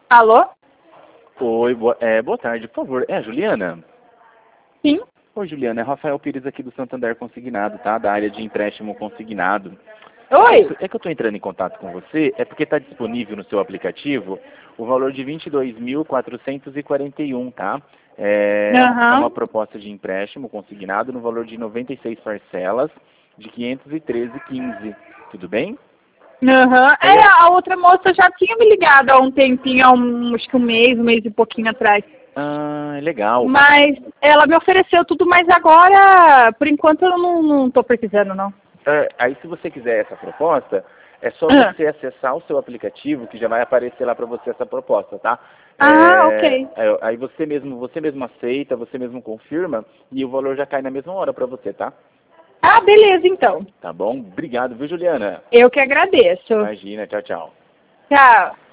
Alô? Oi, boa tarde, por favor. É a Juliana? Sim. Oi, Juliana, é Rafael Pires aqui do Santander Consignado, tá? Da área de empréstimo consignado. Oi? É que eu estou entrando em contato com você, é porque está disponível no seu aplicativo o valor de 22.441, tá? É uma Aham. proposta de empréstimo consignado no valor de 96 parcelas de 513,15. Tudo bem? Aham. Aí É, a outra moça já tinha me ligado há um tempinho, acho que um mês e pouquinho atrás. Legal. Mas ela me ofereceu tudo, mas agora, por enquanto, eu não tô precisando, não. Aí, se você quiser essa proposta, é só Ah, você acessar o seu aplicativo que já vai aparecer lá para você essa proposta, tá? ok. Aí você mesmo aceita, você mesmo confirma e o valor já cai na mesma hora para você, tá? Ah, beleza, então. Tá bom? Obrigado, viu, Juliana? Eu que agradeço. Imagina, tchau, tchau. Tchau.